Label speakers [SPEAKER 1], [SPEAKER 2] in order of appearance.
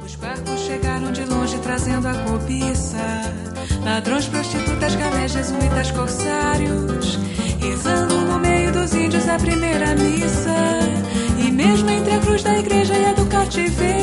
[SPEAKER 1] Os barcos chegaram de longe trazendo a cobiça, ladrões, prostitutas, galés, jesuítas, corsários, rezando no meio dos índios a primeira missa. E mesmo entre a cruz da igreja e a do cativeiro,